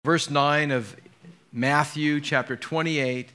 Verse 9 of Matthew chapter 28.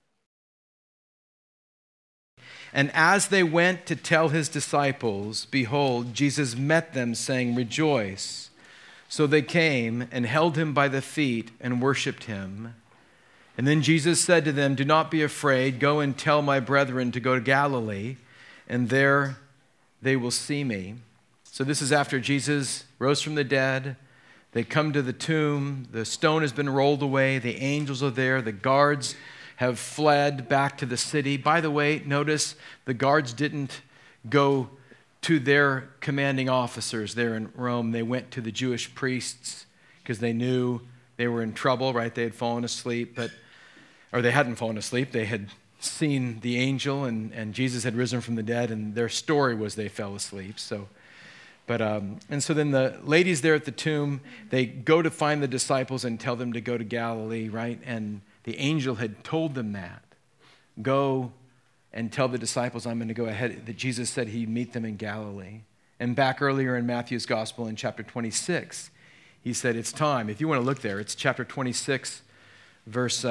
And as they went to tell his disciples, behold, Jesus met them, saying, Rejoice. So they came and held him by the feet and worshiped him. And then Jesus said to them, Do not be afraid. Go and tell my brethren to go to Galilee, and there they will see me. So this is after Jesus rose from the dead. They come to the tomb. The stone has been rolled away. The angels are there. The guards have fled back to the city. By the way, notice the guards didn't go to their commanding officers there in Rome. They went to the Jewish priests because they knew they were in trouble, right? They had fallen asleep, or they hadn't fallen asleep. They had seen the angel and Jesus had risen from the dead, and their story was they fell asleep. And so then the ladies there at the tomb, they go to find the disciples and tell them to go to Galilee, right? And the angel had told them that. Go and tell the disciples I'm going to go ahead. That Jesus said he'd meet them in Galilee. And back earlier in Matthew's gospel in chapter 26, he said it's time. If you want to look there, it's chapter 26, verse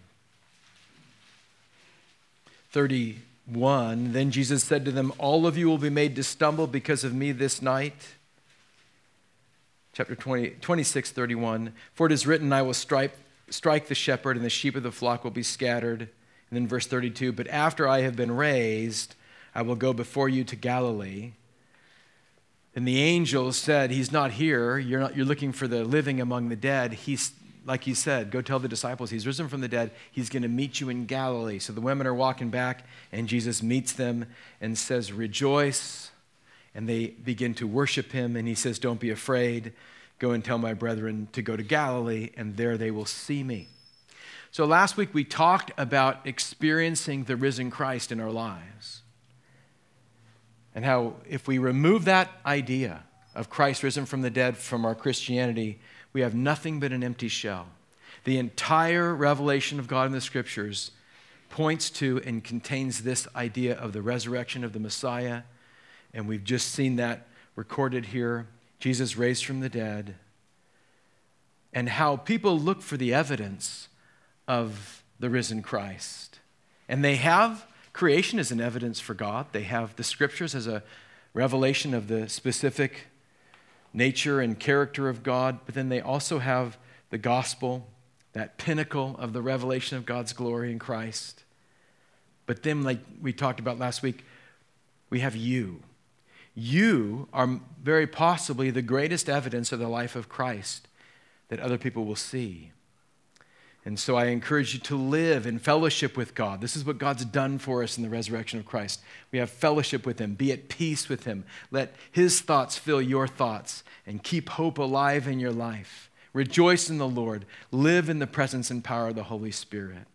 31. Then Jesus said to them, All of you will be made to stumble because of me this night. Chapter 26, 31. For it is written, I will strike the shepherd, and the sheep of the flock will be scattered. And then verse 32, but after I have been raised, I will go before you to Galilee. And the angel said, he's not here. You're looking for the living among the dead. He's, like he said, go tell the disciples he's risen from the dead. He's going to meet you in Galilee. So the women are walking back, and Jesus meets them and says, Rejoice. And they begin to worship him, and he says, Don't be afraid. Go and tell my brethren to go to Galilee, and there they will see me. So last week we talked about experiencing the risen Christ in our lives. And how if we remove that idea of Christ risen from the dead from our Christianity, we have nothing but an empty shell. The entire revelation of God in the Scriptures points to and contains this idea of the resurrection of the Messiah. And we've just seen that recorded here. Jesus raised from the dead. And how people look for the evidence of the risen Christ. And they have creation as an evidence for God. They have the Scriptures as a revelation of the specific nature and character of God. But then they also have the gospel, that pinnacle of the revelation of God's glory in Christ. But then, like we talked about last week, we have you. You are very possibly the greatest evidence of the life of Christ that other people will see. And so I encourage you to live in fellowship with God. This is what God's done for us in the resurrection of Christ. We have fellowship with him. Be at peace with him. Let his thoughts fill your thoughts and keep hope alive in your life. Rejoice in the Lord. Live in the presence and power of the Holy Spirit.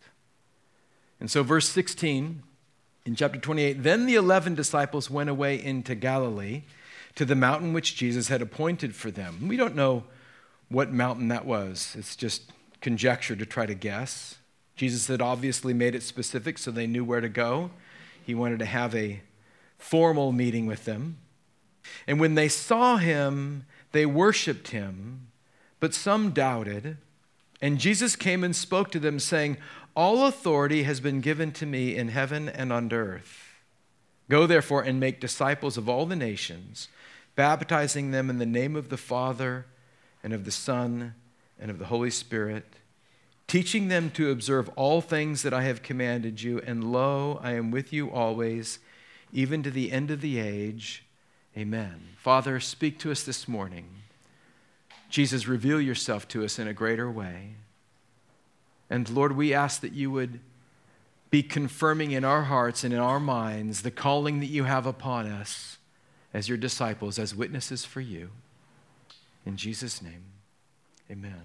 And so verse 16 in chapter 28, then the 11 disciples went away into Galilee to the mountain which Jesus had appointed for them. We don't know what mountain that was. It's just conjecture to try to guess. Jesus had obviously made it specific so they knew where to go. He wanted to have a formal meeting with them. And when they saw him, they worshiped him, but some doubted. And Jesus came and spoke to them, saying, All authority has been given to me in heaven and on earth. Go therefore and make disciples of all the nations, baptizing them in the name of the Father and of the Son and of the Holy Spirit, teaching them to observe all things that I have commanded you. And lo, I am with you always, even to the end of the age. Amen. Father, speak to us this morning. Jesus, reveal yourself to us in a greater way. And Lord, we ask that you would be confirming in our hearts and in our minds the calling that you have upon us as your disciples, as witnesses for you. In Jesus' name, amen.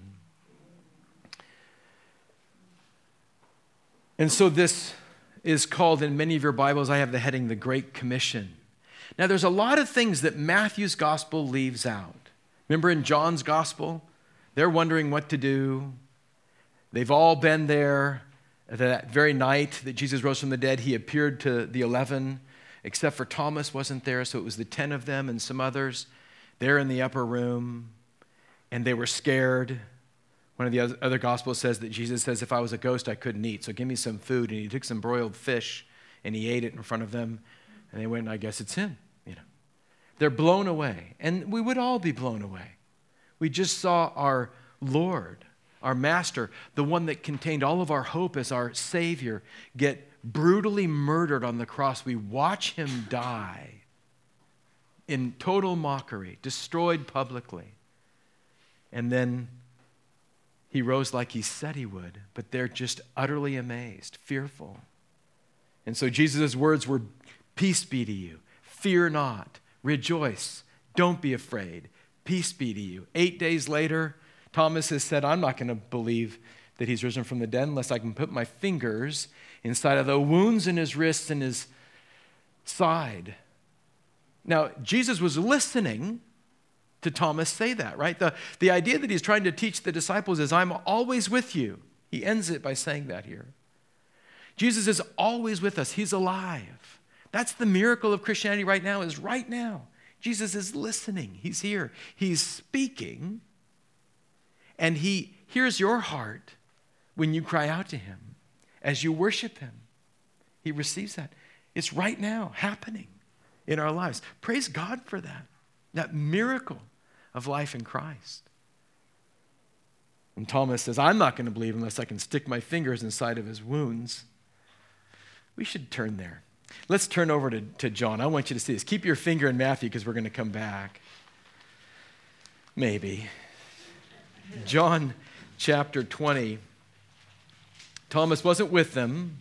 And so this is called, in many of your Bibles, I have the heading, the Great Commission. Now, there's a lot of things that Matthew's gospel leaves out. Remember in John's gospel, they're wondering what to do. They've all been there. That very night that Jesus rose from the dead, he appeared to the 11, except for Thomas wasn't there, so it was the 10 of them and some others. They're in the upper room, and they were scared. One of the other gospels says that Jesus says, if I was a ghost, I couldn't eat, so give me some food. And he took some broiled fish, and he ate it in front of them. And they went, I guess it's him. They're blown away. And we would all be blown away. We just saw our Lord, our Master, the one that contained all of our hope as our Savior, get brutally murdered on the cross. We watch him die in total mockery, destroyed publicly. And then he rose like he said he would, but they're just utterly amazed, fearful. And so Jesus' words were, peace be to you, fear not, rejoice, don't be afraid, peace be to you. 8 days later, Thomas has said, I'm not going to believe that he's risen from the dead unless I can put my fingers inside of the wounds in his wrists and his side. Now, Jesus was listening to Thomas say that, right? The idea that he's trying to teach the disciples is, I'm always with you. He ends it by saying that here. Jesus is always with us. He's alive. That's the miracle of Christianity right now, is right now. Jesus is listening. He's here. He's speaking. And he hears your heart when you cry out to him. As you worship him, he receives that. It's right now happening in our lives. Praise God for that miracle of life in Christ. And Thomas says, I'm not going to believe unless I can stick my fingers inside of his wounds. We should turn there. Let's turn over to John. I want you to see this. Keep your finger in Matthew because we're going to come back. Maybe. John chapter 20. Thomas wasn't with them.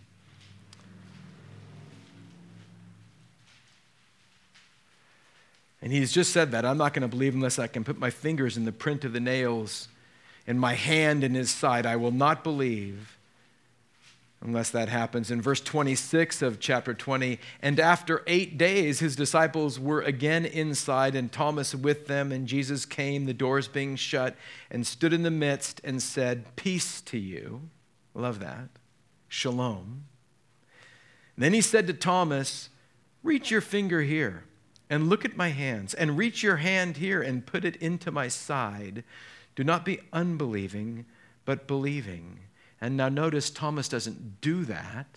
And he's just said that. I'm not going to believe unless I can put my fingers in the print of the nails and my hand in his side. I will not believe unless that happens. In verse 26 of chapter 20, and after 8 days, his disciples were again inside and Thomas with them, and Jesus came, the doors being shut, and stood in the midst and said, peace to you. Love that. Shalom. And then he said to Thomas, reach your finger here and look at my hands, and reach your hand here and put it into my side. Do not be unbelieving, but believing. And now notice Thomas doesn't do that.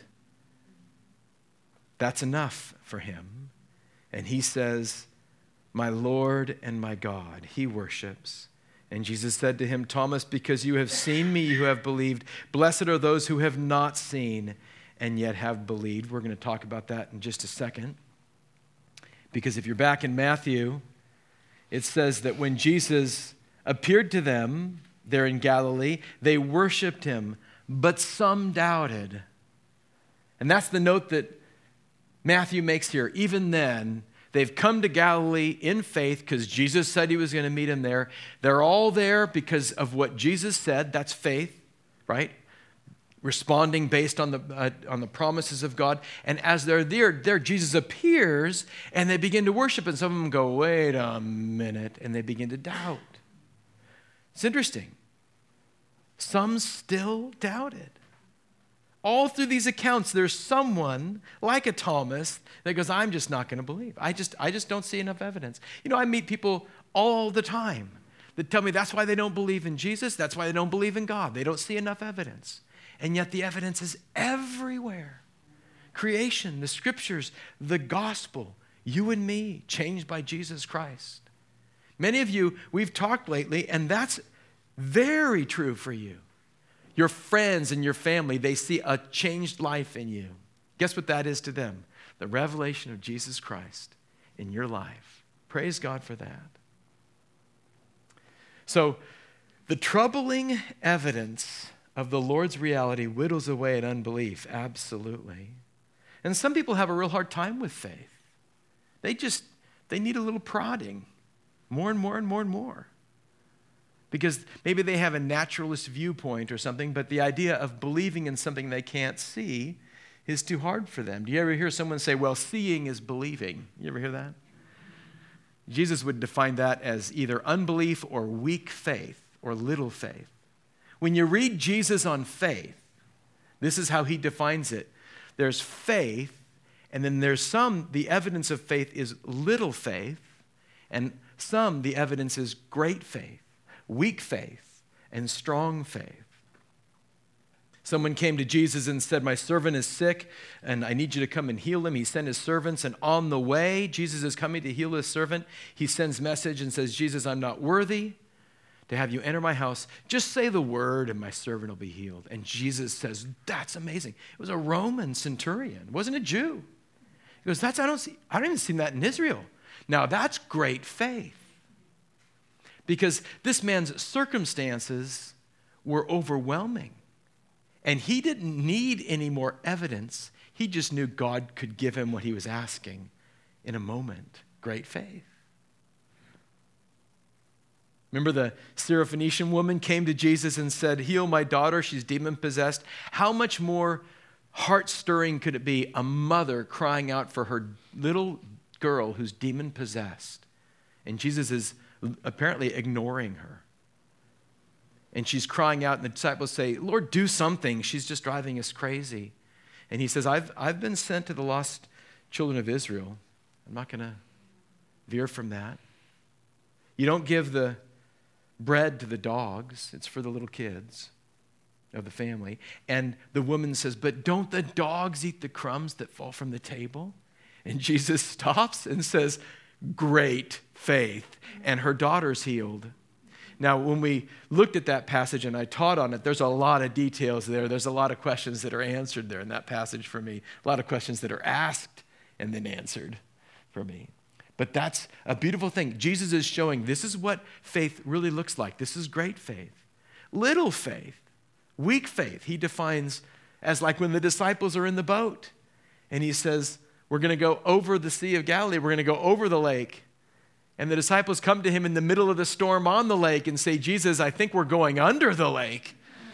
That's enough for him. And he says, my Lord and my God. He worships. And Jesus said to him, Thomas, because you have seen me, you have believed. Blessed are those who have not seen and yet have believed. We're going to talk about that in just a second. Because if you're back in Matthew, it says that when Jesus appeared to them there in Galilee, they worshiped him, but some doubted. And that's the note that Matthew makes here. Even then, they've come to Galilee in faith because Jesus said he was going to meet them there. They're all there because of what Jesus said. That's faith, right? Responding based on the promises of God. And as they're there, Jesus appears and they begin to worship. And some of them go, wait a minute. And they begin to doubt. It's interesting. Some still doubted. All through these accounts, there's someone like a Thomas that goes, I'm just not going to believe. I just don't see enough evidence. You know, I meet people all the time that tell me that's why they don't believe in Jesus. That's why they don't believe in God. They don't see enough evidence. And yet the evidence is everywhere. Creation, the scriptures, the gospel, you and me, changed by Jesus Christ. Many of you, we've talked lately, and that's very true for you. Your friends and your family, they see a changed life in you. Guess what that is to them? The revelation of Jesus Christ in your life. Praise God for that. So, the troubling evidence of the Lord's reality whittles away at unbelief, absolutely. And some people have a real hard time with faith. They need a little prodding, more and more and more and more. Because maybe they have a naturalist viewpoint or something, but the idea of believing in something they can't see is too hard for them. Do you ever hear someone say, well, seeing is believing? You ever hear that? Jesus would define that as either unbelief or weak faith or little faith. When you read Jesus on faith, this is how he defines it. There's faith, and then there's the evidence of faith is little faith, and the evidence is great faith. Weak faith, and strong faith. Someone came to Jesus and said, my servant is sick, and I need you to come and heal him. He sent his servants, and on the way, Jesus is coming to heal his servant. He sends message and says, Jesus, I'm not worthy to have you enter my house. Just say the word, and my servant will be healed. And Jesus says, that's amazing. It was a Roman centurion. It wasn't a Jew. He goes, I don't even see that in Israel. Now, that's great faith. Because this man's circumstances were overwhelming. And he didn't need any more evidence. He just knew God could give him what he was asking in a moment. Great faith. Remember the Syrophoenician woman came to Jesus and said, heal my daughter, she's demon-possessed. How much more heart-stirring could it be, a mother crying out for her little girl who's demon-possessed? And Jesus is apparently ignoring her. And she's crying out, and the disciples say, Lord, do something. She's just driving us crazy. And he says, I've been sent to the lost children of Israel. I'm not going to veer from that. You don't give the bread to the dogs. It's for the little kids of the family. And the woman says, but don't the dogs eat the crumbs that fall from the table? And Jesus stops and says, great faith. And her daughter's healed. Now, when we looked at that passage and I taught on it, there's a lot of details there. There's a lot of questions that are answered there in that passage for me. A lot of questions that are asked and then answered for me. But that's a beautiful thing. Jesus is showing this is what faith really looks like. This is great faith. Little faith, weak faith, he defines as like when the disciples are in the boat and he says, we're going to go over the Sea of Galilee. We're going to go over the lake. And the disciples come to him in the middle of the storm on the lake and say, Jesus, I think we're going under the lake.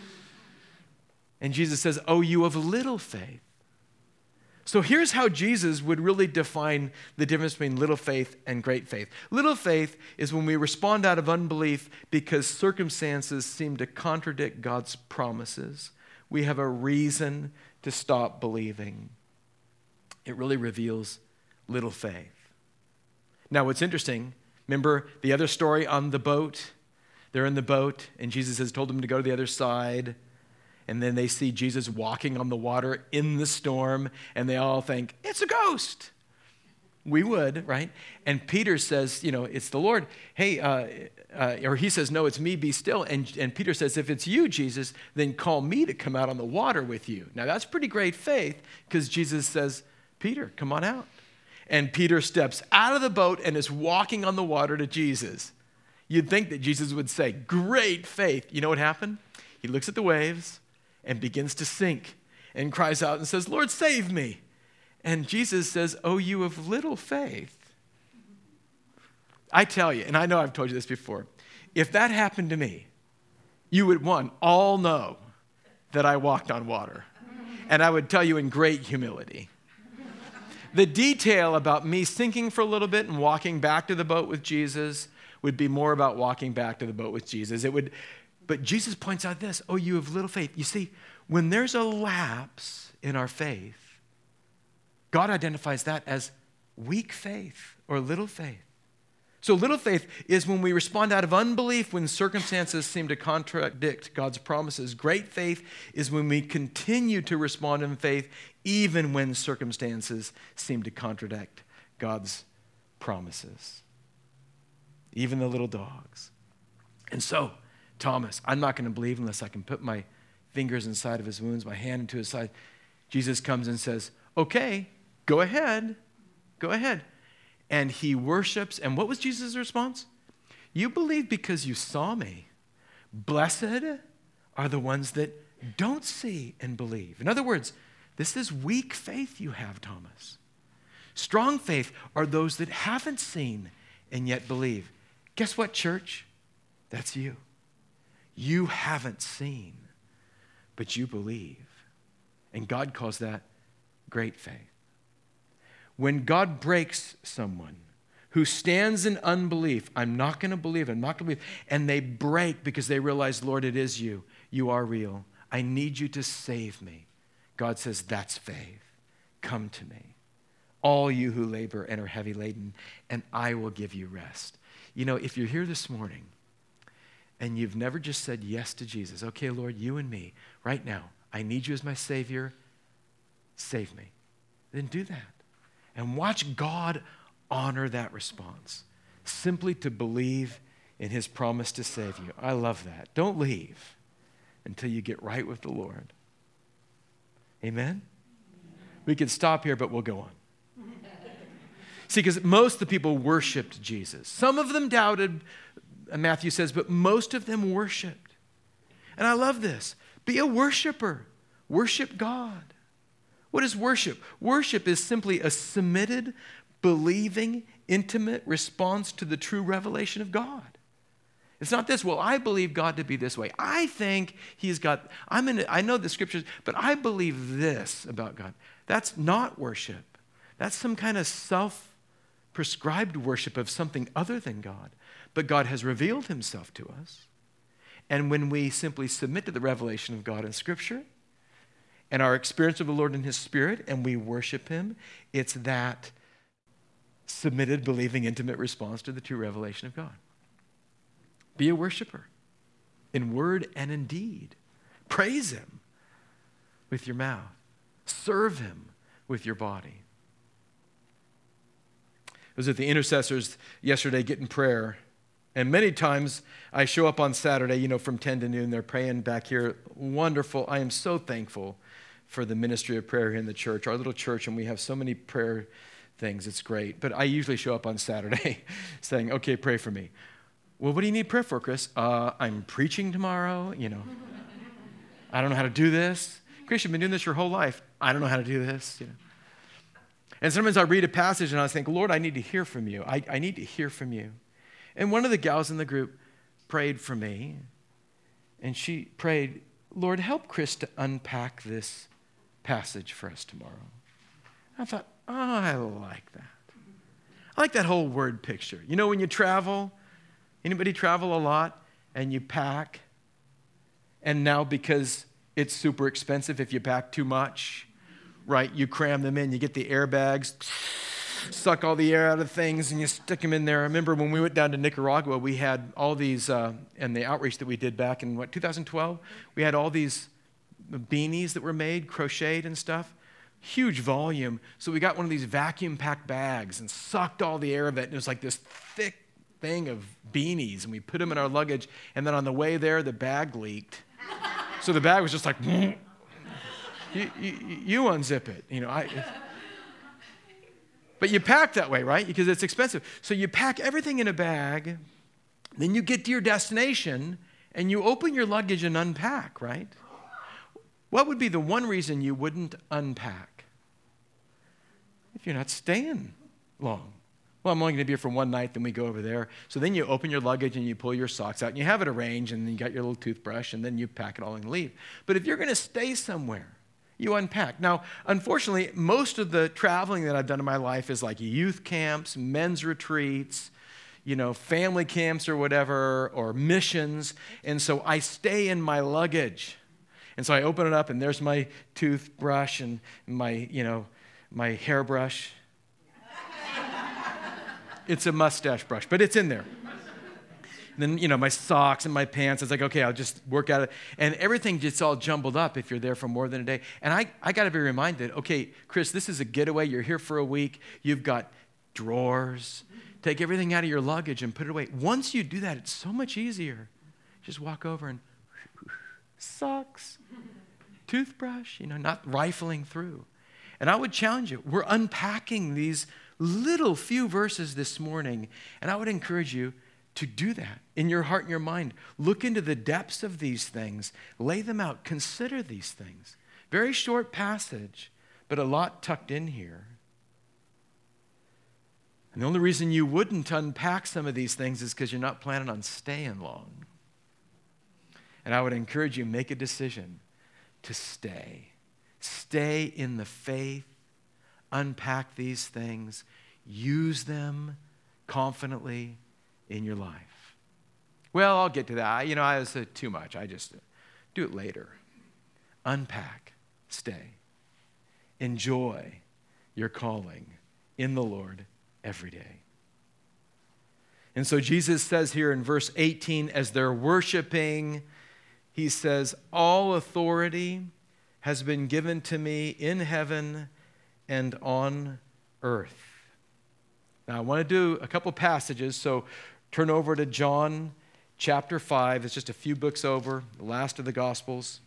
And Jesus says, oh, you of little faith. So here's how Jesus would really define the difference between little faith and great faith. Little faith is when we respond out of unbelief because circumstances seem to contradict God's promises. We have a reason to stop believing. It really reveals little faith. Now, what's interesting, remember the other story on the boat? They're in the boat, and Jesus has told them to go to the other side. And then they see Jesus walking on the water in the storm, and they all think, it's a ghost. We would, right? And Peter says, it's the Lord. Hey, or he says, no, it's me, be still. And Peter says, if it's you, Jesus, then call me to come out on the water with you. Now, that's pretty great faith, because Jesus says, Peter, come on out. And Peter steps out of the boat and is walking on the water to Jesus. You'd think that Jesus would say, great faith. You know what happened? He looks at the waves and begins to sink and cries out and says, Lord, save me. And Jesus says, oh, you of little faith. I tell you, and I know I've told you this before, if that happened to me, you would, all know that I walked on water. And I would tell you in great humility. The detail about me sinking for a little bit and walking back to the boat with Jesus would be more about walking back to the boat with Jesus. But Jesus points out this, oh, you have little faith. You see, when there's a lapse in our faith, God identifies that as weak faith or little faith. So little faith is when we respond out of unbelief when circumstances seem to contradict God's promises. Great faith is when we continue to respond in faith even when circumstances seem to contradict God's promises. Even the little dogs. And so, Thomas, I'm not going to believe unless I can put my fingers inside of his wounds, my hand into his side. Jesus comes and says, okay, go ahead. Go ahead. And he worships. And what was Jesus' response? You believe because you saw me. Blessed are the ones that don't see and believe. In other words, this is weak faith you have, Thomas. Strong faith are those that haven't seen and yet believe. Guess what, church? That's you. You haven't seen, but you believe. And God calls that great faith. When God breaks someone who stands in unbelief, I'm not going to believe, and they break because they realize, Lord, it is you. You are real. I need you to save me. God says, that's faith. Come to me, all you who labor and are heavy laden, and I will give you rest. If you're here this morning and you've never just said yes to Jesus, okay, Lord, you and me, right now, I need you as my Savior, save me. Then do that. And watch God honor that response, simply to believe in his promise to save you. I love that. Don't leave until you get right with the Lord. Amen? We could stop here, but we'll go on. See, because most of the people worshiped Jesus. Some of them doubted, Matthew says, but most of them worshiped. And I love this. Be a worshiper. Worship God. What is worship? Worship is simply a submitted, believing, intimate response to the true revelation of God. It's not this, well, I believe God to be this way. I think he's got, I know the scriptures, but I believe this about God. That's not worship. That's some kind of self-prescribed worship of something other than God. But God has revealed himself to us. And when we simply submit to the revelation of God in Scripture and our experience of the Lord in his Spirit, and we worship him, it's that submitted, believing, intimate response to the true revelation of God. Be a worshiper in word and in deed. Praise him with your mouth. Serve him with your body. I was at the intercessors yesterday getting prayer, and many times I show up on Saturday, from 10 to noon. They're praying back here. Wonderful. I am so thankful for the ministry of prayer here in the church, our little church, and we have so many prayer things. It's great. But I usually show up on Saturday saying, okay, pray for me. Well, what do you need prayer for, Chris? I'm preaching tomorrow, I don't know how to do this. Chris, you've been doing this your whole life. I don't know how to do this, And sometimes I read a passage and I think, Lord, I need to hear from you. I need to hear from you. And one of the gals in the group prayed for me, and she prayed, Lord, help Chris to unpack this passage for us tomorrow. I thought, I like that. I like that whole word picture. When you travel, anybody travel a lot and you pack, and now because it's super expensive if you pack too much, right, you cram them in, you get the airbags, suck all the air out of things, and you stick them in there. I remember when we went down to Nicaragua, we had all these, and the outreach that we did back in, 2012? We had all these beanies that were made, crocheted and stuff. Huge volume. So we got one of these vacuum-packed bags and sucked all the air of it, and it was like this thick thing of beanies, and we put them in our luggage, and then on the way there, the bag leaked. So the bag was just like, you unzip it. But you pack that way, right? Because it's expensive. So you pack everything in a bag, then you get to your destination, and you open your luggage and unpack, right? What would be the one reason you wouldn't unpack? If you're not staying long. Well, I'm only going to be here for one night, then we go over there. So then you open your luggage and you pull your socks out, and you have it arranged, and then you got your little toothbrush, and then you pack it all and leave. But if you're going to stay somewhere, you unpack. Now, unfortunately, most of the traveling that I've done in my life is like youth camps, men's retreats, family camps or whatever, or missions. And so I stay in my luggage. And so I open it up, and there's my toothbrush and my, my hairbrush. It's a mustache brush, but it's in there. And then, my socks and my pants. It's like, okay, I'll just work at it. And everything gets all jumbled up if you're there for more than a day. And I got to be reminded, okay, Chris, this is a getaway. You're here for a week. You've got drawers. Take everything out of your luggage and put it away. Once you do that, it's so much easier. Just walk over and socks, toothbrush, not rifling through. And I would challenge you. We're unpacking these little few verses this morning, and I would encourage you to do that in your heart and your mind. Look into the depths of these things. Lay them out. Consider these things. Very short passage, but a lot tucked in here. And the only reason you wouldn't unpack some of these things is because you're not planning on staying long. And I would encourage you, make a decision to stay. Stay in the faith. Unpack these things. Use them confidently in your life. Well, I'll get to that. I was too much. I just do it later. Unpack. Stay. Enjoy your calling in the Lord every day. And so Jesus says here in verse 18, as they're worshiping, he says, all authority has been given to me in heaven and on earth. Now, I want to do a couple passages, so turn over to John chapter 5. It's just a few books over, the last of the Gospels.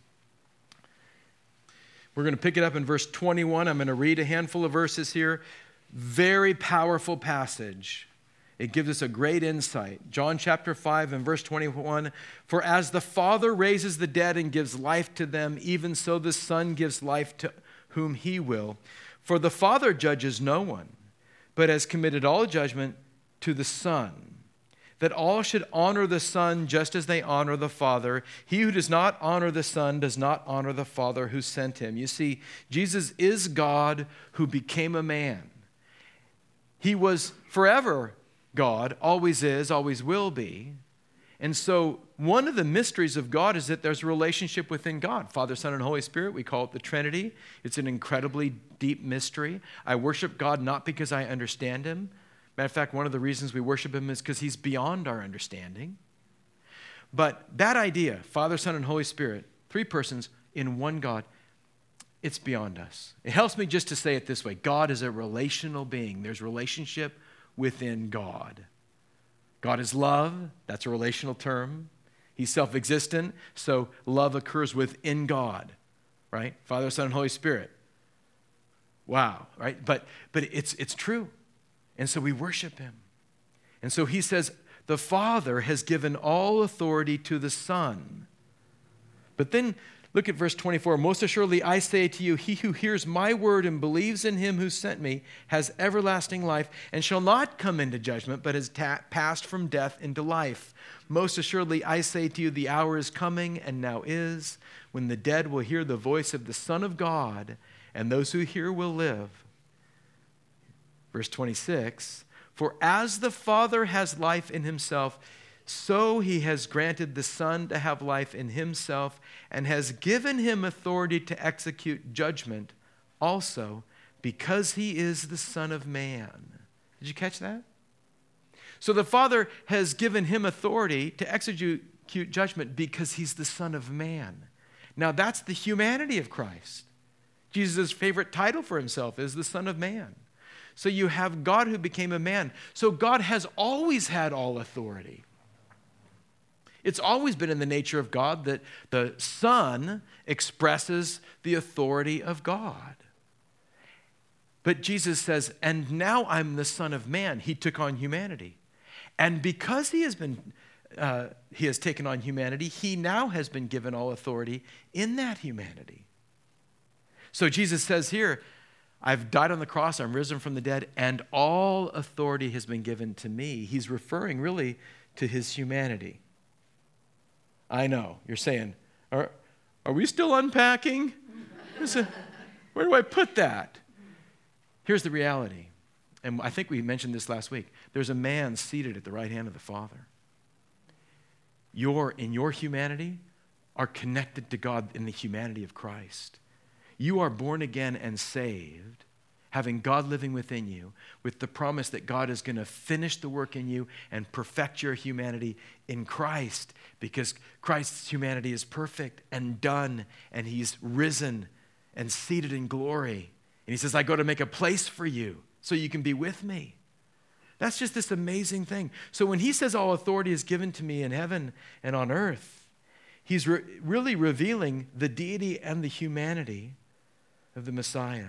We're going to pick it up in verse 21. I'm going to read a handful of verses here. Very powerful passage. It gives us a great insight. John chapter 5 and verse 21, for as the Father raises the dead and gives life to them, even so the Son gives life to whom he will. For the Father judges no one, but has committed all judgment to the Son, that all should honor the Son just as they honor the Father. He who does not honor the Son does not honor the Father who sent him. You see, Jesus is God who became a man. He was forever God, always is, always will be. And so one of the mysteries of God is that there's a relationship within God. Father, Son, and Holy Spirit, we call it the Trinity. It's an incredibly deep mystery. I worship God not because I understand him. Matter of fact, one of the reasons we worship him is because he's beyond our understanding. But that idea, Father, Son, and Holy Spirit, three persons in one God, it's beyond us. It helps me just to say it this way. God is a relational being. There's relationship within God. God is love. That's a relational term. He's self-existent, so love occurs within God, right? Father, Son, and Holy Spirit. Wow, right? But it's true. And so we worship him. And so he says, the Father has given all authority to the Son. But then look at verse 24. Most assuredly, I say to you, he who hears my word and believes in him who sent me has everlasting life and shall not come into judgment, but has passed from death into life. Most assuredly, I say to you, the hour is coming and now is when the dead will hear the voice of the Son of God, and those who hear will live. Verse 26, for as the Father has life in himself, so he has granted the Son to have life in himself and has given him authority to execute judgment also because he is the Son of Man. Did you catch that? So the Father has given him authority to execute judgment because he's the Son of Man. Now that's the humanity of Christ. Jesus' favorite title for himself is the Son of Man. So you have God who became a man. So God has always had all authority. It's always been in the nature of God that the Son expresses the authority of God. But Jesus says, and now I'm the Son of Man. He took on humanity. And because he has taken on humanity, he now has been given all authority in that humanity. So Jesus says here, I've died on the cross, I'm risen from the dead, and all authority has been given to me. He's referring really to his humanity. I know. You're saying, are we still unpacking? Where do I put that? Here's the reality. And I think we mentioned this last week. There's a man seated at the right hand of the Father. In your humanity, are connected to God in the humanity of Christ. You are born again and saved, having God living within you, with the promise that God is going to finish the work in you and perfect your humanity in Christ, because Christ's humanity is perfect and done, and he's risen and seated in glory. And he says, I go to make a place for you so you can be with me. That's just this amazing thing. So when he says all authority is given to me in heaven and on earth, he's really revealing the deity and the humanity of the Messiah.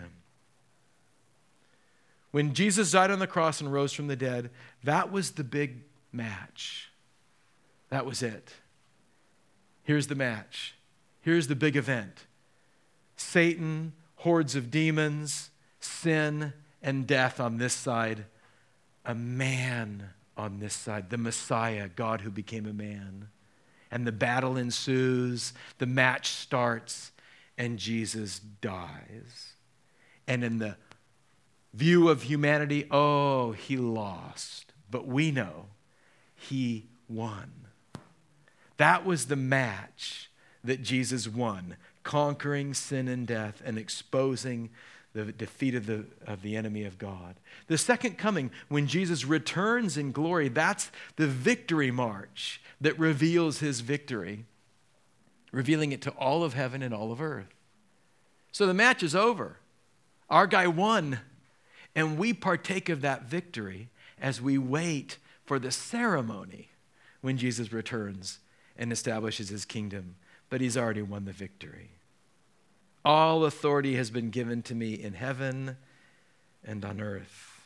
When Jesus died on the cross and rose from the dead, that was the big match. That was it. Here's the match. Here's the big event. Satan, hordes of demons, sin, and death on this side. A man on this side, the Messiah, God who became a man. And the battle ensues, the match starts, and Jesus dies. And in the view of humanity, oh, he lost. But we know he won. That was the match that Jesus won, conquering sin and death and exposing the defeat of the enemy of God. The second coming, when Jesus returns in glory, that's the victory march that reveals his victory, revealing it to all of heaven and all of earth. So the match is over. Our guy won, and we partake of that victory as we wait for the ceremony when Jesus returns and establishes his kingdom. But he's already won the victory. All authority has been given to me in heaven and on earth.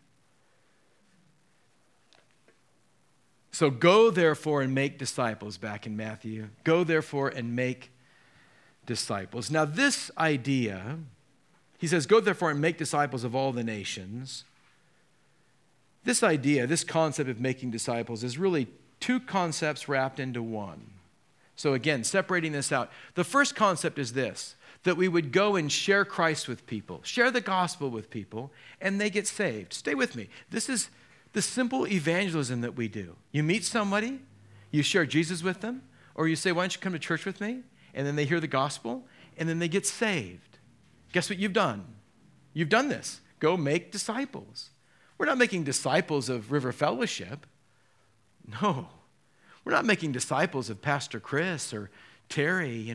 So go therefore and make disciples, back in Matthew. Go therefore and make disciples. Now this idea, he says, go therefore and make disciples of all the nations. This idea, this concept of making disciples is really two concepts wrapped into one. So again, separating this out. The first concept is this, that we would go and share Christ with people, share the gospel with people, and they get saved. Stay with me. This is the simple evangelism that we do. You meet somebody, you share Jesus with them, or you say, why don't you come to church with me? And then they hear the gospel, and then they get saved. Guess what you've done? You've done this. Go make disciples. We're not making disciples of River Fellowship. No. We're not making disciples of Pastor Chris or Terry,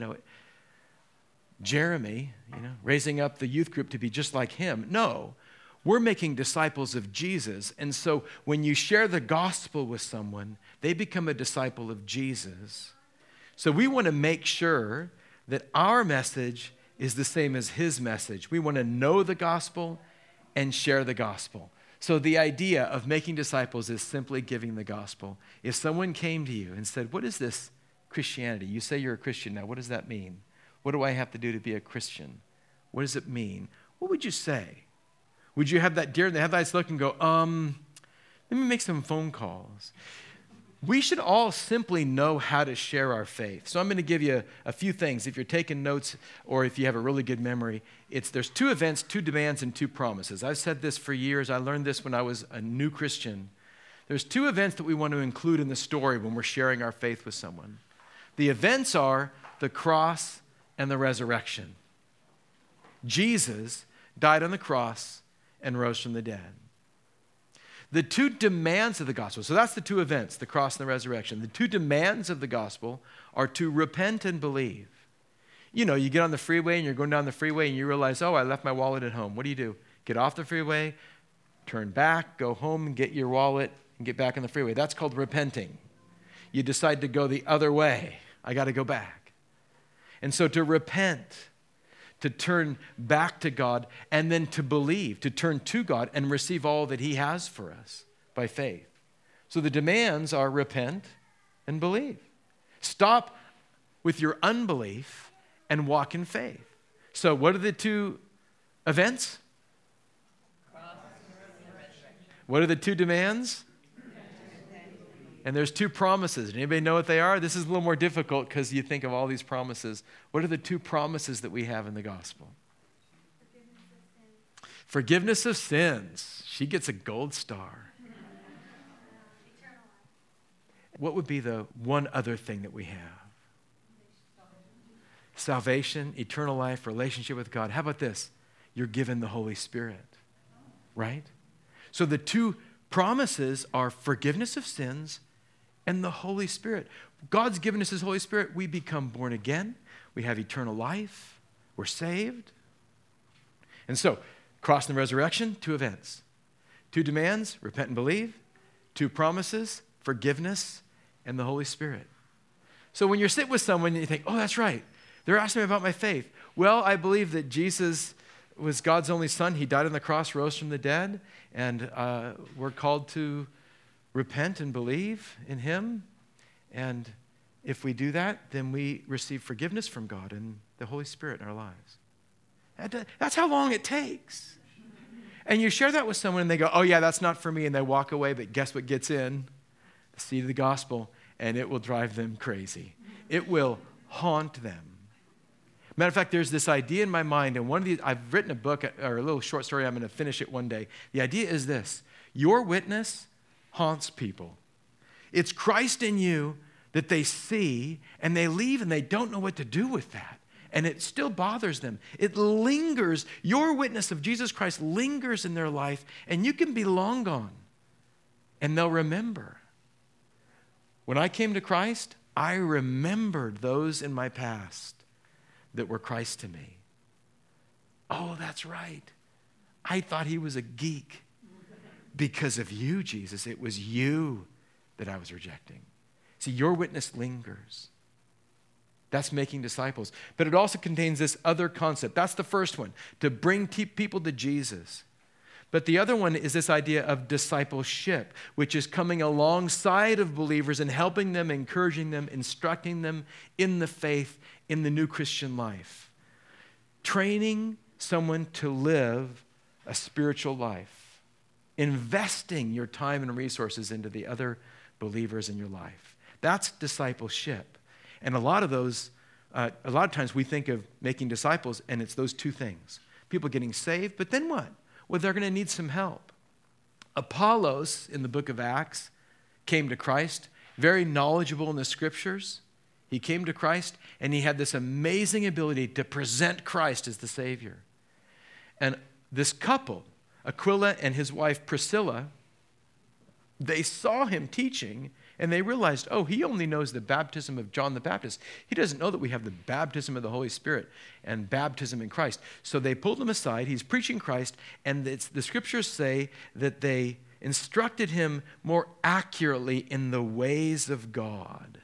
Jeremy, raising up the youth group to be just like him. No, we're making disciples of Jesus. And so when you share the gospel with someone, they become a disciple of Jesus. So we want to make sure that our message is the same as his message. We want to know the gospel and share the gospel. So the idea of making disciples is simply giving the gospel. If someone came to you and said, what is this Christianity? You say you're a Christian now. What does that mean? What do I have to do to be a Christian? What does it mean? What would you say? Would you have that deer in the headlights look and go, let me make some phone calls? We should all simply know how to share our faith. So I'm going to give you a few things. If you're taking notes or if you have a really good memory, there's 2 events, 2 demands, and 2 promises. I've said this for years. I learned this when I was a new Christian. There's 2 events that we want to include in the story when we're sharing our faith with someone. The events are the cross and the resurrection. Jesus died on the cross and rose from the dead. The 2 demands of the gospel, so that's the 2 events, the cross and the resurrection. The 2 demands of the gospel are to repent and believe. You get on the freeway and you're going down the freeway and you realize, I left my wallet at home. What do? Get off the freeway, turn back, go home and get your wallet and get back on the freeway. That's called repenting. You decide to go the other way. I got to go back. And so to repent, to turn back to God, and then to believe, to turn to God and receive all that he has for us by faith. So the demands are repent and believe. Stop with your unbelief and walk in faith. So what are the 2 events? What are the 2 demands? And there's 2 promises. Anybody know what they are? This is a little more difficult because you think of all these promises. What are the 2 promises that we have in the gospel? Forgiveness of sins. She gets a gold star. What would be the one other thing that we have? Salvation, eternal life, relationship with God. How about this? You're given the Holy Spirit, right? So the 2 promises are forgiveness of sins and the Holy Spirit. God's given us his Holy Spirit. We become born again. We have eternal life. We're saved. And so, cross and resurrection, 2 events. 2 demands, repent and believe. 2 promises, forgiveness and the Holy Spirit. So when you're sitting with someone and you think, that's right. They're asking me about my faith. Well, I believe that Jesus was God's only son. He died on the cross, rose from the dead, and we're called to repent and believe in him. And if we do that, then we receive forgiveness from God and the Holy Spirit in our lives. That's how long it takes. And you share that with someone and they go, that's not for me, and they walk away, but guess what gets in? The seed of the gospel, and it will drive them crazy. It will haunt them. Matter of fact, there's this idea in my mind, and I've written a book or a little short story. I'm going to finish it one day. The idea is this: your witness haunts people. It's Christ in you that they see, and they leave, and they don't know what to do with that. and it still bothers them. It lingers. Your witness of Jesus Christ lingers in their life, and you can be long gone, and they'll remember. When I came to Christ, I remembered those in my past that were Christ to me. Oh, that's right. I thought he was a geek. Because of you, Jesus, it was you that I was rejecting. See, your witness lingers. That's making disciples. But it also contains this other concept. That's the first one, to bring people to Jesus. But the other one is this idea of discipleship, which is coming alongside of believers and helping them, encouraging them, instructing them in the faith, in the new Christian life. Training someone to live a spiritual life. Investing your time and resources into the other believers in your life. That's discipleship. And a lot of times we think of making disciples, and it's those two things. People getting saved, but then what? Well, they're going to need some help. Apollos, in the book of Acts, came to Christ, very knowledgeable in the scriptures. He came to Christ, and he had this amazing ability to present Christ as the Savior. And this couple, Aquila and his wife Priscilla, they saw him teaching and they realized, oh, he only knows the baptism of John the Baptist. He doesn't know that we have the baptism of the Holy Spirit and baptism in Christ. So they pulled him aside. He's preaching Christ, and the scriptures say that they instructed him more accurately in the ways of God.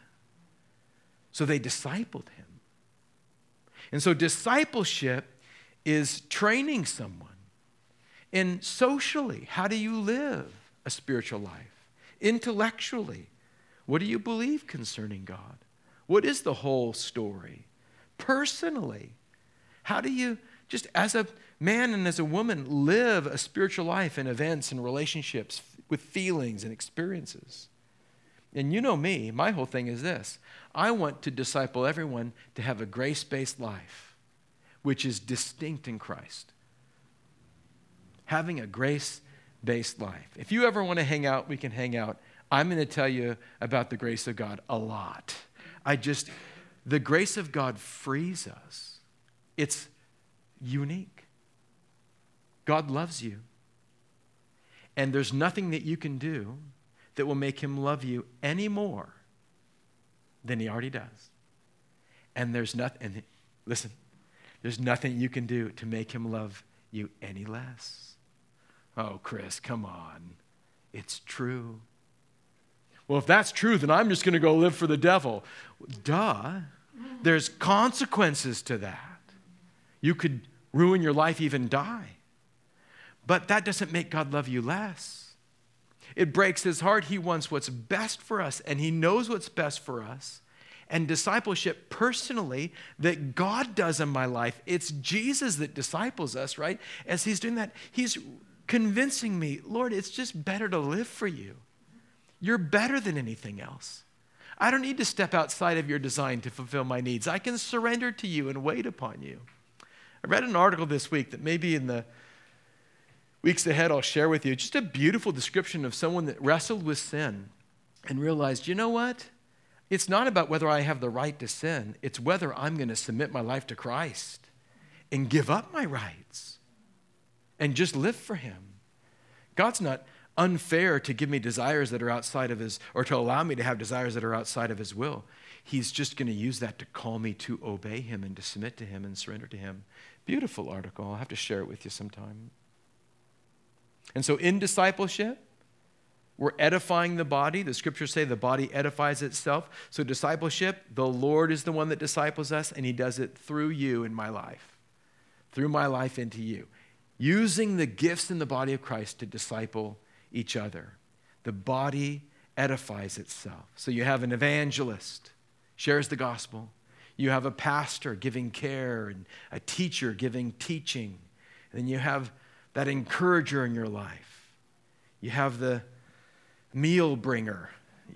So they discipled him. And so discipleship is training someone. And socially, how do you live a spiritual life? Intellectually, what do you believe concerning God? What is the whole story? Personally, how do you, just as a man and as a woman, live a spiritual life in events and relationships with feelings and experiences? And you know me, my whole thing is this. I want to disciple everyone to have a grace-based life, which is distinct in Christ. Having a grace-based life. If you ever want to hang out, we can hang out. I'm going to tell you about the grace of God a lot. The grace of God frees us. It's unique. God loves you. And there's nothing that you can do that will make him love you any more than he already does. And there's nothing you can do to make him love you any less. Oh, Chris, come on. It's true. Well, if that's true, then I'm just going to go live for the devil. Duh. There's consequences to that. You could ruin your life, even die. But that doesn't make God love you less. It breaks his heart. He wants what's best for us, and he knows what's best for us. And discipleship personally that God does in my life, it's Jesus that disciples us, right? As he's doing that, he's convincing me, Lord, it's just better to live for you. You're better than anything else. I don't need to step outside of your design to fulfill my needs. I can surrender to you and wait upon you. I read an article this week that maybe in the weeks ahead I'll share with you. Just a beautiful description of someone that wrestled with sin and realized, you know what? It's not about whether I have the right to sin. It's whether I'm going to submit my life to Christ and give up my rights and just live for him. God's not unfair to give me desires that are outside of his, or to allow me to have desires that are outside of his will. He's just going to use that to call me to obey him and to submit to him and surrender to him. Beautiful article. I'll have to share it with you sometime. And so in discipleship, we're edifying the body. The scriptures say the body edifies itself. So discipleship, the Lord is the one that disciples us, and he does it through you in my life, through my life into you, using the gifts in the body of Christ to disciple each other. The body edifies itself. So you have an evangelist, shares the gospel. You have a pastor giving care and a teacher giving teaching. And then you have that encourager in your life. You have the meal bringer,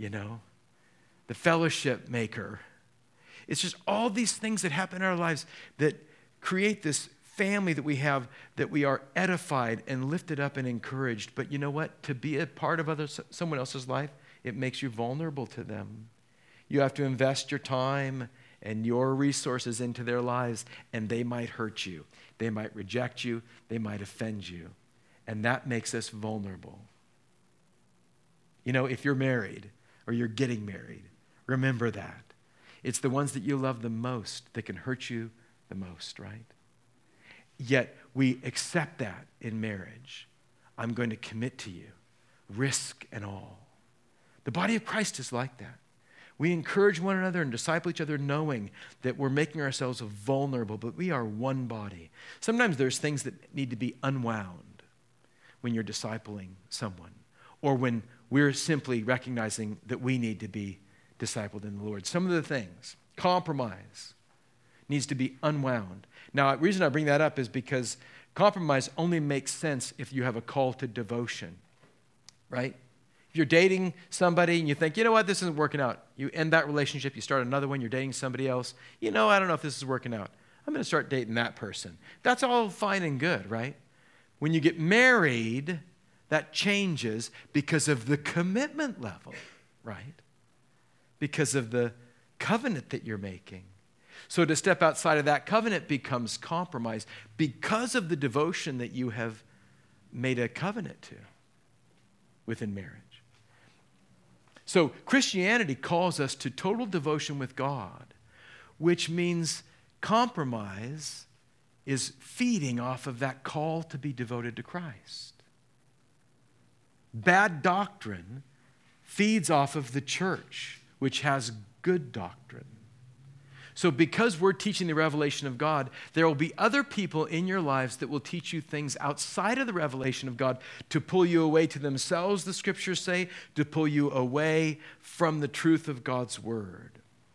the fellowship maker. It's just all these things that happen in our lives that create this family that we have, that we are edified and lifted up and encouraged. But you know what? To be a part of someone else's life, it makes you vulnerable to them. You have to invest your time and your resources into their lives, and they might hurt you. They might reject you. They might offend you. And that makes us vulnerable. You know, if you're married or you're getting married, remember that. It's the ones that you love the most that can hurt you the most, right? Yet we accept that in marriage. I'm going to commit to you, risk and all. The body of Christ is like that. We encourage one another and disciple each other knowing that we're making ourselves vulnerable, but we are one body. Sometimes there's things that need to be unwound when you're discipling someone, or when we're simply recognizing that we need to be discipled in the Lord. Some of the things, compromise, needs to be unwound. Now, the reason I bring that up is because compromise only makes sense if you have a call to devotion, right? If you're dating somebody and you think, you know what, this isn't working out. You end that relationship, you start another one, you're dating somebody else. You know, I don't know if this is working out. I'm going to start dating that person. That's all fine and good, right? When you get married, that changes because of the commitment level, right? Because of the covenant that you're making. So to step outside of that covenant becomes compromise because of the devotion that you have made a covenant to within marriage. So Christianity calls us to total devotion with God, which means compromise is feeding off of that call to be devoted to Christ. Bad doctrine feeds off of the church, which has good doctrine. So because we're teaching the revelation of God, there will be other people in your lives that will teach you things outside of the revelation of God to pull you away to themselves, the scriptures say, to pull you away from the truth of God's word.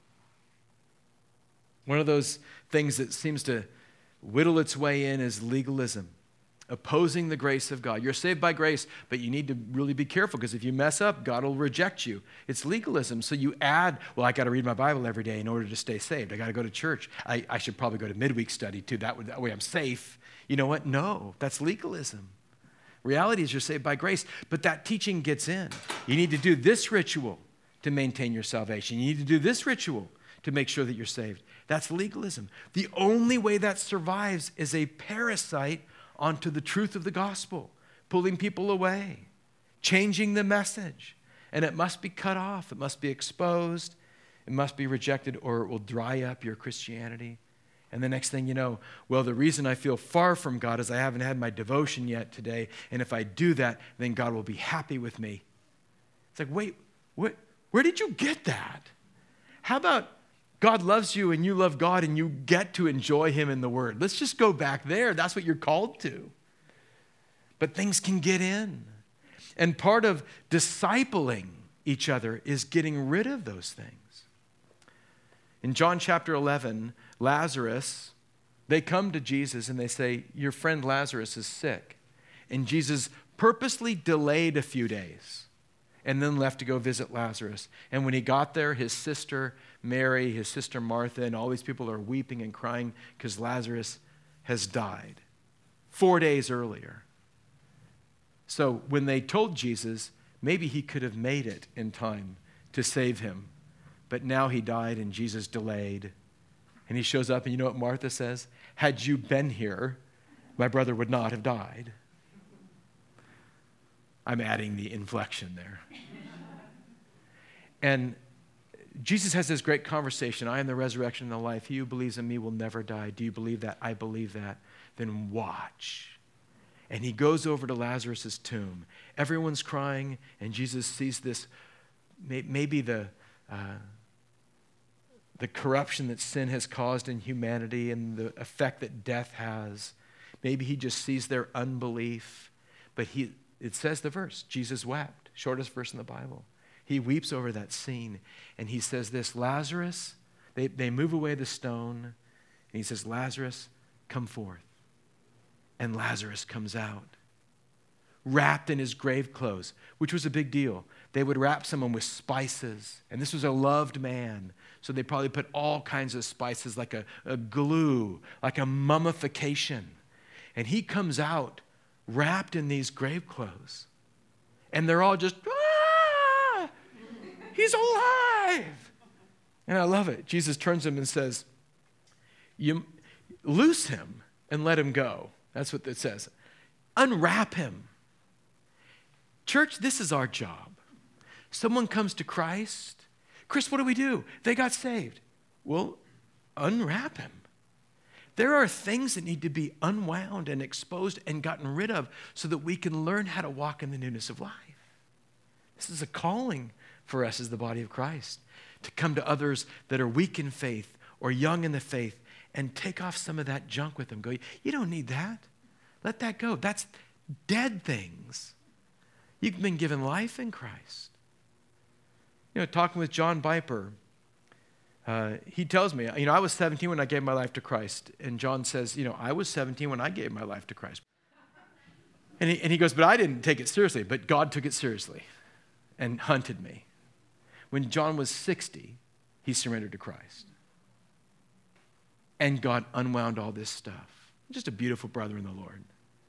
One of those things that seems to whittle its way in is legalism, opposing the grace of God. You're saved by grace, but you need to really be careful because if you mess up, God will reject you. It's legalism. So you add, well, I got to read my Bible every day in order to stay saved. I got to go to church. I should probably go to midweek study too. That way I'm safe. You know what? No, that's legalism. Reality is you're saved by grace, but that teaching gets in. You need to do this ritual to maintain your salvation. You need to do this ritual to make sure that you're saved. That's legalism. The only way that survives is a parasite onto the truth of the gospel, pulling people away, changing the message. And it must be cut off. It must be exposed. It must be rejected, or it will dry up your Christianity. And the next thing you know, well, the reason I feel far from God is I haven't had my devotion yet today. And if I do that, then God will be happy with me. It's like, wait, where did you get that? How about God loves you and you love God and you get to enjoy him in the word? Let's just go back there. That's what you're called to. But things can get in. And part of discipling each other is getting rid of those things. In John chapter 11, Lazarus, they come to Jesus and they say, your friend Lazarus is sick. And Jesus purposely delayed a few days and then left to go visit Lazarus. And when he got there, his sister Mary, his sister Martha, and all these people are weeping and crying because Lazarus has died 4 days earlier. So when they told Jesus, maybe he could have made it in time to save him. But now he died and Jesus delayed. And he shows up and you know what Martha says? Had you been here, my brother would not have died. I'm adding the inflection there. And Jesus has this great conversation. I am the resurrection and the life. He who believes in me will never die. Do you believe that? I believe that. Then watch. And he goes over to Lazarus' tomb. Everyone's crying, and Jesus sees this, maybe the corruption that sin has caused in humanity and the effect that death has. Maybe he just sees their unbelief. But it says the verse, Jesus wept, shortest verse in the Bible. He weeps over that scene, and he says this, Lazarus, they move away the stone, and he says, Lazarus, come forth. And Lazarus comes out, wrapped in his grave clothes, which was a big deal. They would wrap someone with spices, and this was a loved man, so they probably put all kinds of spices, like a glue, like a mummification. And he comes out wrapped in these grave clothes, and they're all just, he's alive. And I love it. Jesus turns to him and says, you loose him and let him go. That's what it says. Unwrap him. Church, this is our job. Someone comes to Christ. Chris, what do? They got saved. Well, unwrap him. There are things that need to be unwound and exposed and gotten rid of so that we can learn how to walk in the newness of life. This is a calling for us as the body of Christ, to come to others that are weak in faith or young in the faith and take off some of that junk with them. Go, you don't need that. Let that go. That's dead things. You've been given life in Christ. Talking with John Biper, he tells me, I was 17 when I gave my life to Christ. And John says, I was 17 when I gave my life to Christ. And he goes, but I didn't take it seriously, but God took it seriously and hunted me. When John was 60, he surrendered to Christ. And God unwound all this stuff. Just a beautiful brother in the Lord.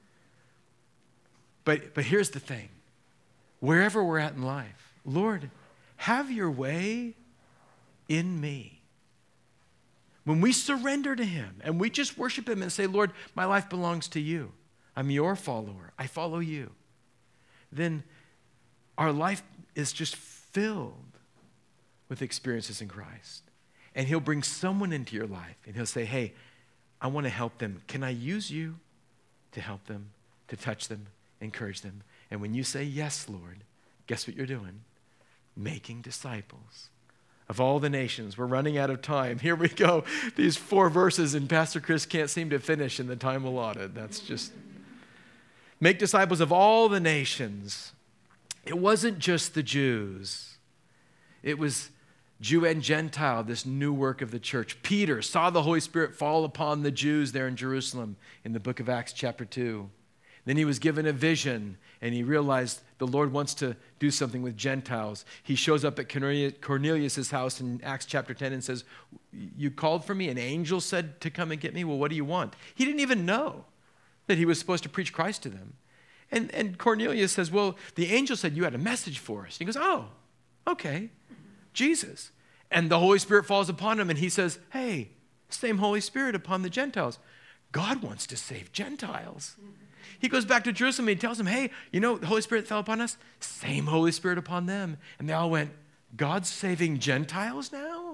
But here's the thing. Wherever we're at in life, Lord, have your way in me. When we surrender to him and we just worship him and say, Lord, my life belongs to you. I'm your follower. I follow you. Then our life is just filled with experiences in Christ. And he'll bring someone into your life and he'll say, hey, I want to help them. Can I use you to help them, to touch them, encourage them? And when you say, yes, Lord, guess what you're doing? Making disciples of all the nations. We're running out of time. Here we go. These 4 verses, and Pastor Chris can't seem to finish in the time allotted. That's just, make disciples of all the nations. It wasn't just the Jews. It was Jew and Gentile, this new work of the church. Peter saw the Holy Spirit fall upon the Jews there in Jerusalem in the book of Acts chapter 2. Then he was given a vision, and he realized the Lord wants to do something with Gentiles. He shows up at Cornelius' house in Acts chapter 10 and says, you called for me? An angel said to come and get me? Well, what do you want? He didn't even know that he was supposed to preach Christ to them. And Cornelius says, well, the angel said you had a message for us. He goes, oh, okay, Jesus. And the Holy Spirit falls upon him, and he says, hey, same Holy Spirit upon the Gentiles. God wants to save Gentiles. He goes back to Jerusalem and he tells them, hey, the Holy Spirit fell upon us? Same Holy Spirit upon them. And they all went, God's saving Gentiles now?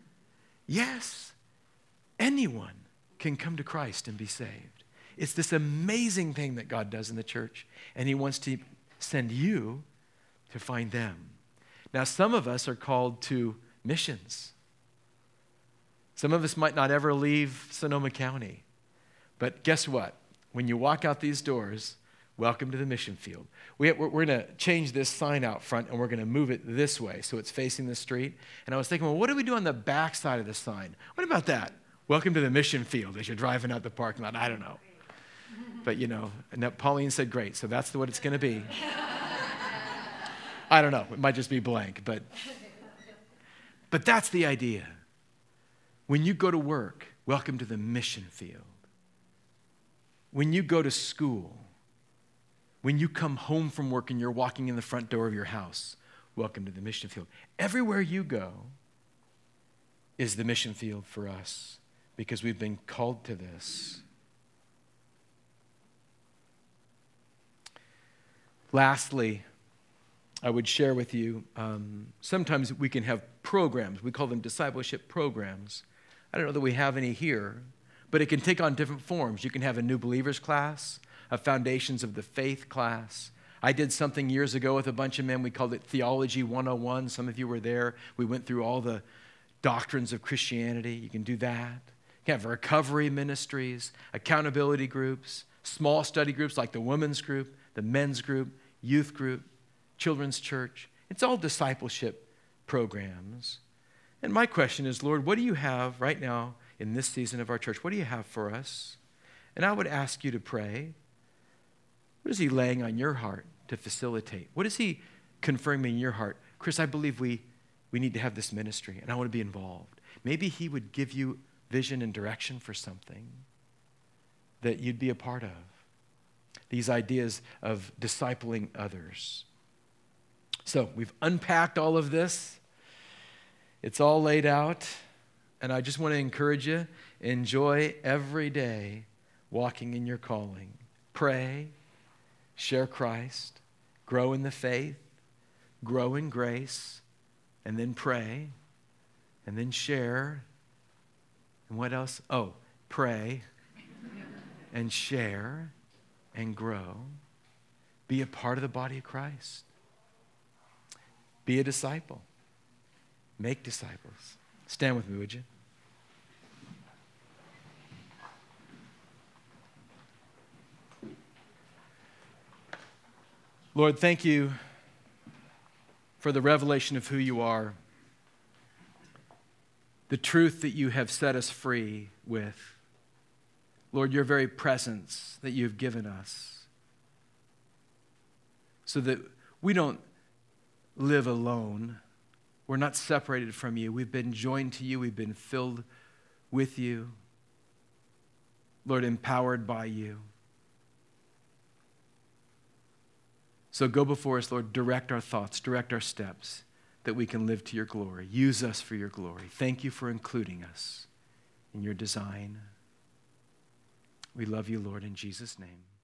Yes. Anyone can come to Christ and be saved. It's this amazing thing that God does in the church, and he wants to send you to find them. Now, some of us are called to missions. Some of us might not ever leave Sonoma County. But guess what? When you walk out these doors, welcome to the mission field. We're going to change this sign out front, and we're going to move it this way so it's facing the street. And I was thinking, well, what do we do on the back side of the sign? What about that? Welcome to the mission field as you're driving out the parking lot. I don't know. But, and Pauline said, great, so that's what it's going to be. I don't know. It might just be blank, but that's the idea. When you go to work, welcome to the mission field. When you go to school, when you come home from work and you're walking in the front door of your house, welcome to the mission field. Everywhere you go is the mission field for us because we've been called to this. Lastly, I would share with you, sometimes we can have programs. We call them discipleship programs. I don't know that we have any here, but it can take on different forms. You can have a new believers class, a foundations of the faith class. I did something years ago with a bunch of men. We called it Theology 101. Some of you were there. We went through all the doctrines of Christianity. You can do that. You can have recovery ministries, accountability groups, small study groups like the women's group, the men's group, youth group, children's church. It's all discipleship programs. And my question is, Lord, what do you have right now in this season of our church? What do you have for us? And I would ask you to pray. What is he laying on your heart to facilitate? What is he confirming in your heart? Chris, I believe we need to have this ministry, and I want to be involved. Maybe he would give you vision and direction for something that you'd be a part of. These ideas of discipling others. So we've unpacked all of this. It's all laid out, and I just want to encourage you, enjoy every day walking in your calling. Pray, share Christ, grow in the faith, grow in grace, and then pray, and then share. And what else? Oh, pray and share and grow. Be a part of the body of Christ. Be a disciple. Make disciples. Stand with me, would you? Lord, thank you for the revelation of who you are, the truth that you have set us free with. Lord, your very presence that you have given us so that we don't live alone. We're not separated from you. We've been joined to you. We've been filled with you. Lord, empowered by you. So go before us, Lord. Direct our thoughts, direct our steps, that we can live to your glory. Use us for your glory. Thank you for including us in your design. We love you, Lord, in Jesus' name.